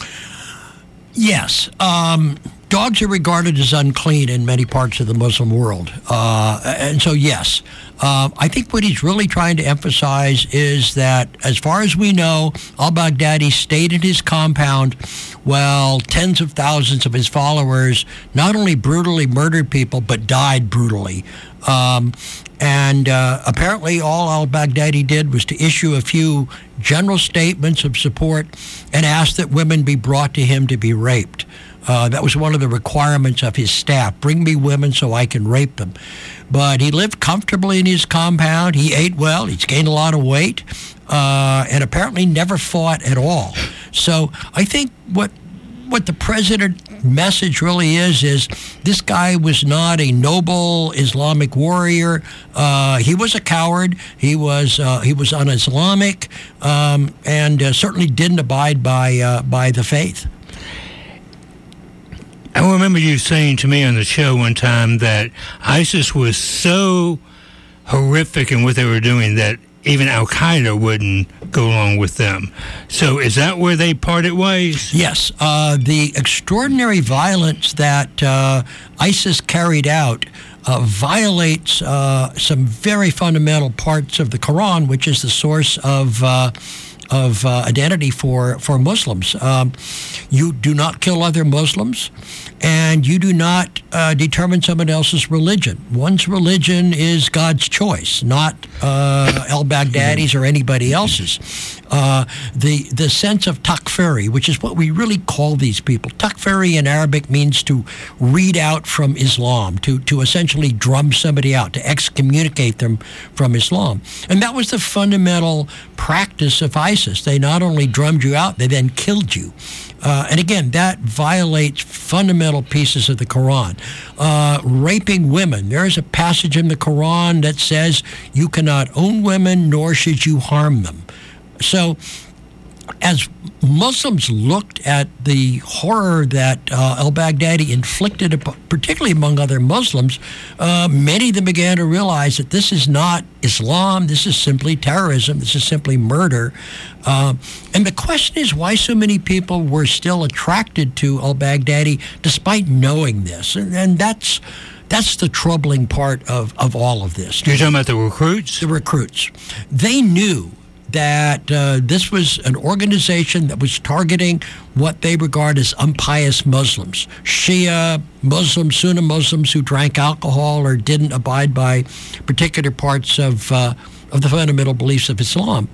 Yes. Dogs are regarded as unclean in many parts of the Muslim world. And so, yes. I think what he's really trying to emphasize is that, as far as we know, al-Baghdadi stayed in his compound while tens of thousands of his followers not only brutally murdered people, but died brutally. And apparently all al-Baghdadi did was to issue a few general statements of support and ask that women be brought to him to be raped. That was one of the requirements of his staff. Bring me women so I can rape them. But he lived comfortably in his compound. He ate well. He's gained a lot of weight. And apparently never fought at all. So I think what the president's message really is this guy was not a noble Islamic warrior. He was a coward. He was un-Islamic, and certainly didn't abide by the faith. I remember you saying to me on the show one time that ISIS was so horrific in what they were doing that even Al-Qaeda wouldn't go along with them. So is that where they parted ways? Yes. The extraordinary violence that ISIS carried out violates some very fundamental parts of the Quran, which is the source of identity for Muslims. You do not kill other Muslims, and you do not determine someone else's religion. One's religion is God's choice, not al-Baghdadi's or anybody else's. The sense of takfiri, which is what we really call these people. Takfiri in Arabic means to read out from Islam, to essentially drum somebody out, to excommunicate them from Islam. And that was the fundamental practice of ISIS. They not only drummed you out, they then killed you. And again, that violates fundamental pieces of the Quran. Raping women. There is a passage in the Quran that says you cannot own women, nor should you harm them. So as Muslims looked at the horror that al-Baghdadi inflicted, particularly among other Muslims, many of them began to realize that this is not Islam, this is simply terrorism, this is simply murder. And the question is why so many people were still attracted to al-Baghdadi despite knowing this. And that's the troubling part of all of this. You're talking about the recruits? The recruits. They knew that this was an organization that was targeting what they regard as impious Muslims, Shia Muslims, Sunni Muslims who drank alcohol or didn't abide by particular parts of the fundamental beliefs of Islam.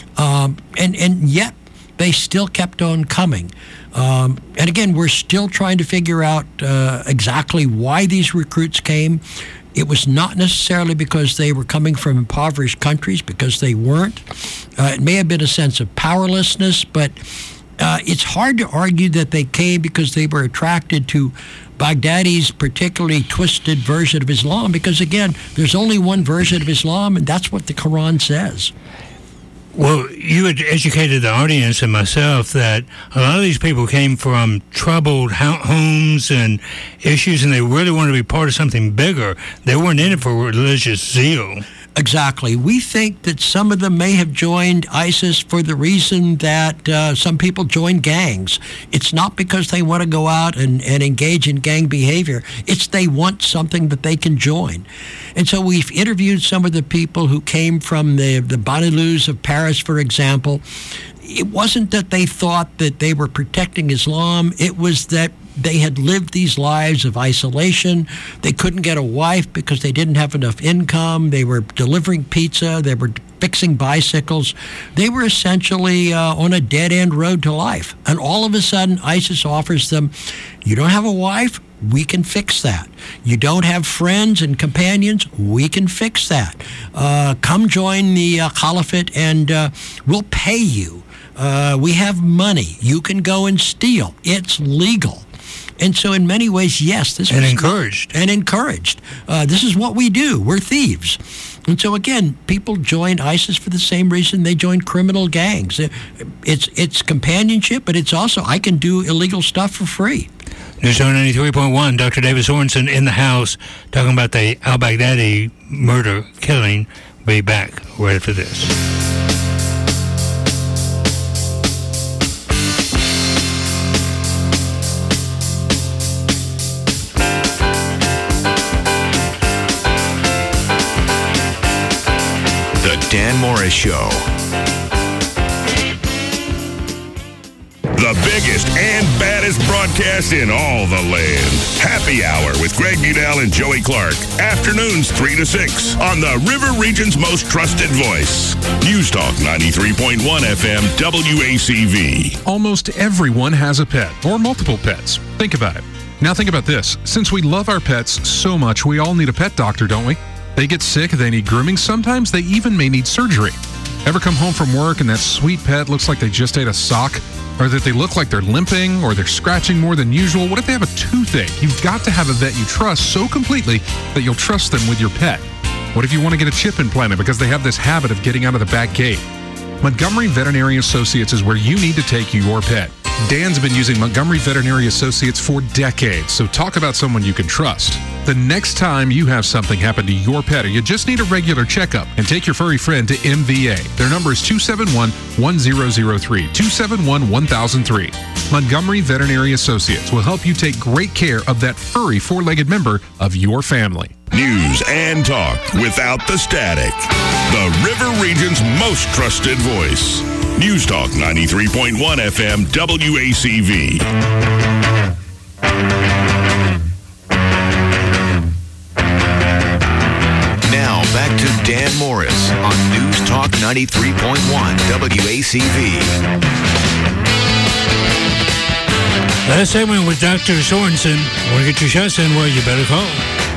And yet they still kept on coming. And again, we're still trying to figure out exactly why these recruits came. It was not necessarily because they were coming from impoverished countries, because they weren't. It may have been a sense of powerlessness, but it's hard to argue that they came because they were attracted to Baghdadi's particularly twisted version of Islam, because, again, there's only one version of Islam, and that's what the Quran says. Well, you had educated the audience and myself that a lot of these people came from troubled homes and issues, and they really wanted to be part of something bigger. They weren't in it for religious zeal. Exactly. We think that some of them may have joined ISIS for the reason that some people join gangs. It's not because they want to go out and engage in gang behavior. It's they want something that they can join. And so we've interviewed some of the people who came from the Banlieues of Paris, for example. It wasn't that they thought that they were protecting Islam. It was that they had lived these lives of isolation. They couldn't get a wife because they didn't have enough income. They were delivering pizza. They were fixing bicycles. They were essentially on a dead-end road to life. And all of a sudden, ISIS offers them, you don't have a wife? We can fix that. You don't have friends and companions? We can fix that. Come join the caliphate and we'll pay you. We have money. You can go and steal. It's legal. And so in many ways, yes, this was encouraged. This is what we do. We're thieves. And so again, people join ISIS for the same reason they join criminal gangs. It's companionship, but it's also, I can do illegal stuff for free. News Talk 93.1, Dr. David Sorensen in the house talking about the al-Baghdadi murder, killing. Be back right after this. Dan Morris Show. The biggest and baddest broadcast in all the land. Happy Hour with Greg Budell and Joey Clark. Afternoons 3 to 6 on the River Region's most trusted voice. News Talk 93.1 FM WACV. Almost everyone has a pet or multiple pets. Think about it. Now think about this. Since we love our pets so much, we all need a pet doctor, don't we? They get sick, they need grooming, sometimes they even may need surgery. Ever come home from work and that sweet pet looks like they just ate a sock? Or that they look like they're limping or they're scratching more than usual? What if they have a toothache? You've got to have a vet you trust so completely that you'll trust them with your pet. What if you want to get a chip implanted because they have this habit of getting out of the back gate? Montgomery Veterinary Associates is where you need to take your pet. Dan's been using Montgomery Veterinary Associates for decades, so talk about someone you can trust. The next time you have something happen to your pet or you just need a regular checkup, and take your furry friend to MVA. Their number is 271-1003, 271-1003. Montgomery Veterinary Associates will help you take great care of that furry four-legged member of your family. News and talk without the static. The River Region's most trusted voice. News Talk 93.1 FM WACV. Now back to Dan Morris on News Talk 93.1 WACV. Last segment with Dr. Sorensen. Want to get your shots in? Well, you better call.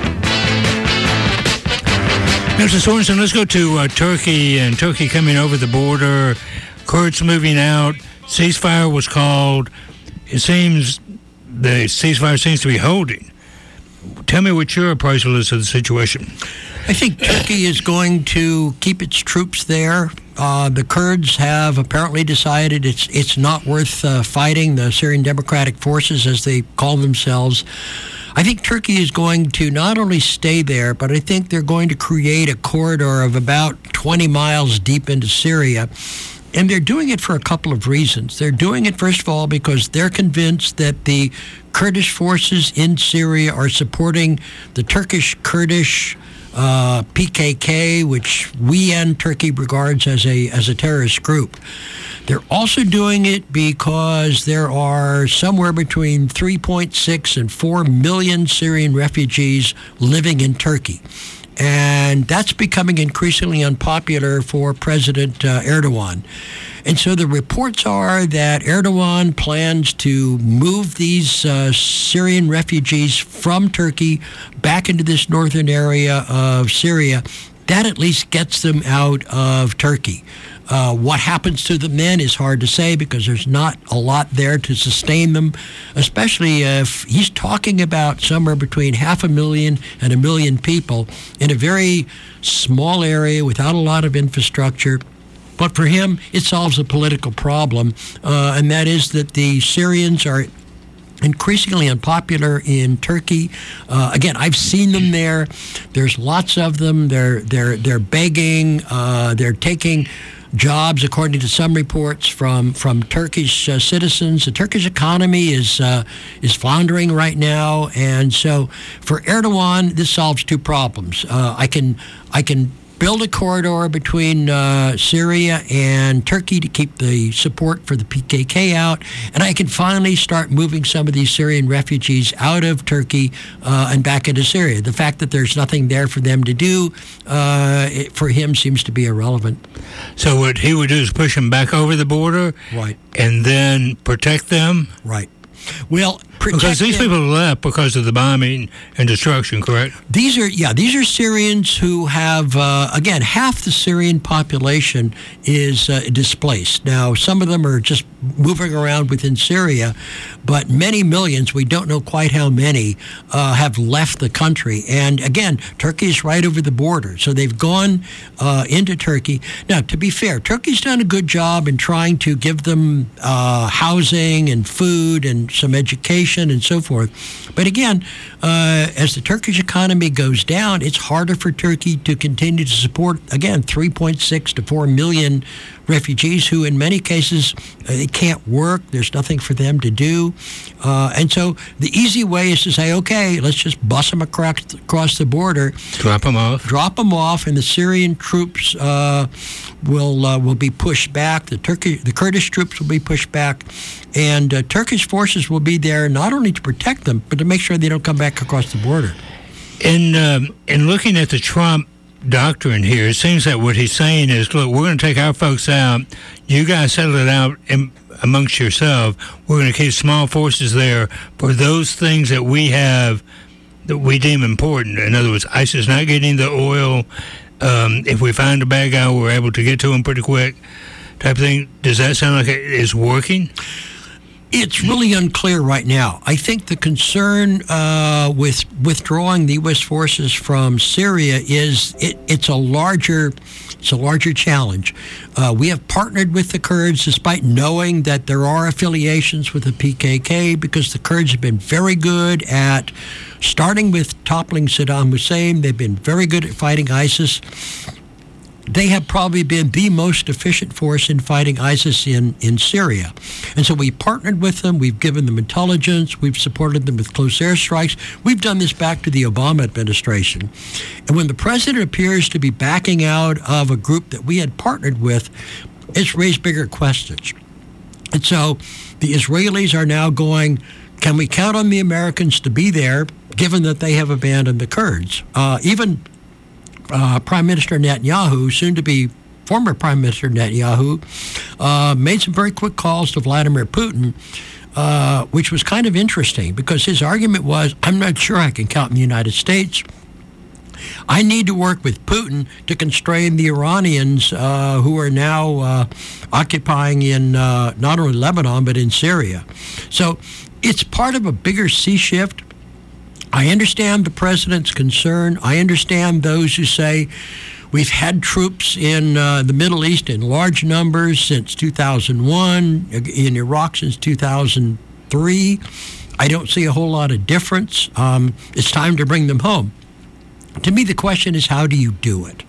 Mr. Sorensen, let's go to Turkey, and Turkey coming over the border. Kurds moving out. Ceasefire was called. It seems the ceasefire seems to be holding. Tell me what your appraisal is of the situation. I think Turkey is going to keep its troops there. The Kurds have apparently decided it's not worth fighting the Syrian Democratic Forces, as they call themselves. I think Turkey is going to not only stay there, but I think they're going to create a corridor of about 20 miles deep into Syria. And they're doing it for a couple of reasons. They're doing it, first of all, because they're convinced that the Kurdish forces in Syria are supporting the Turkish-Kurdish PKK, which we and Turkey regards as a terrorist group. They're also doing it because there are somewhere between 3.6 and 4 million Syrian refugees living in Turkey. And that's becoming increasingly unpopular for President Erdogan. And so the reports are that Erdogan plans to move these Syrian refugees from Turkey back into this northern area of Syria. That at least gets them out of Turkey. What happens to them then is hard to say because there's not a lot there to sustain them, especially if he's talking about somewhere between 500,000 and 1 million people in a very small area without a lot of infrastructure. But for him, it solves a political problem, and that is that the Syrians are increasingly unpopular in Turkey. Again, I've seen them there. There's lots of them. They're begging. They're taking jobs, according to some reports, from Turkish citizens. The Turkish economy is floundering right now, and so for Erdogan, this solves two problems. I can build a corridor between Syria and Turkey to keep the support for the PKK out, and I can finally start moving some of these Syrian refugees out of Turkey and back into Syria. The fact that there's nothing there for them to do, for him, seems to be irrelevant. So what he would do is push them back over the border? Right. And then protect them? Right. Well, because these people left because of the bombing and destruction, correct? These are Syrians who have, again, half the Syrian population is displaced. Now, some of them are just moving around within Syria, but many millions, we don't know quite how many, have left the country. And again, Turkey is right over the border, so they've gone into Turkey. Now, to be fair, Turkey's done a good job in trying to give them housing and food and some education and so forth. But again, as the Turkish economy goes down, it's harder for Turkey to continue to support, again, 3.6 to 4 million refugees who in many cases they can't work. There's nothing for them to do. And so the easy way is to say, okay, let's just bus them across the border. Drop them off. And the Syrian troops will be pushed back. The Kurdish troops will be pushed back. And Turkish forces will be there not only to protect them, but to make sure they don't come back across the border. In looking at the Trump doctrine here, it seems that what he's saying is, look, we're going to take our folks out. You guys settle it out amongst yourself. We're going to keep small forces there for those things that we have that we deem important. In other words, ISIS not getting the oil. If we find a bad guy, we're able to get to him pretty quick, type of thing. Does that sound like it is working? It's really unclear right now. I think the concern with withdrawing the U.S. forces from Syria is it's a larger challenge. We have partnered with the Kurds despite knowing that there are affiliations with the PKK, because the Kurds have been very good at, starting with toppling Saddam Hussein, they've been very good at fighting ISIS. They have probably been the most efficient force in fighting ISIS in Syria. And so we partnered with them. We've given them intelligence. We've supported them with close airstrikes. We've done this back to the Obama administration. And when the president appears to be backing out of a group that we had partnered with, it's raised bigger questions. And so the Israelis are now going, can we count on the Americans to be there, given that they have abandoned the Kurds? Even Prime Minister Netanyahu, soon to be former Prime Minister Netanyahu, made some very quick calls to Vladimir Putin, which was kind of interesting, because his argument was, I'm not sure I can count on the United States. I need to work with Putin to constrain the Iranians who are now occupying in not only Lebanon, but in Syria. So it's part of a bigger sea shift. I understand the president's concern. I understand those who say we've had troops in the Middle East in large numbers since 2001, in Iraq since 2003. I don't see a whole lot of difference. It's time to bring them home. To me, the question is, how do you do it?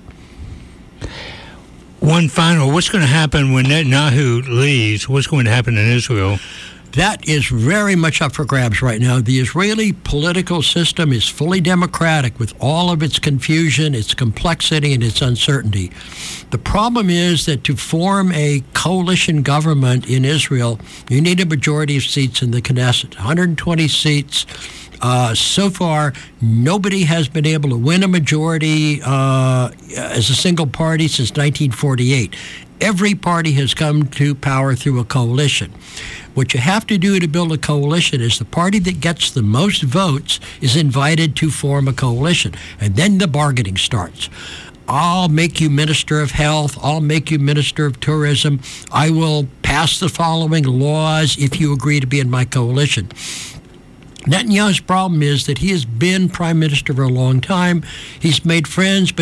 One final, what's going to happen when Netanyahu leaves? What's going to happen in Israel? That is very much up for grabs right now. The Israeli political system is fully democratic with all of its confusion, its complexity, and its uncertainty. The problem is that to form a coalition government in Israel, you need a majority of seats in the Knesset, 120 seats. So far, nobody has been able to win a majority as a single party since 1948. Every party has come to power through a coalition. What you have to do to build a coalition is the party that gets the most votes is invited to form a coalition, and then the bargaining starts. I'll make you Minister of Health. I'll make you Minister of Tourism. I will pass the following laws if you agree to be in my coalition. Netanyahu's problem is that he has been prime minister for a long time. He's made friends, but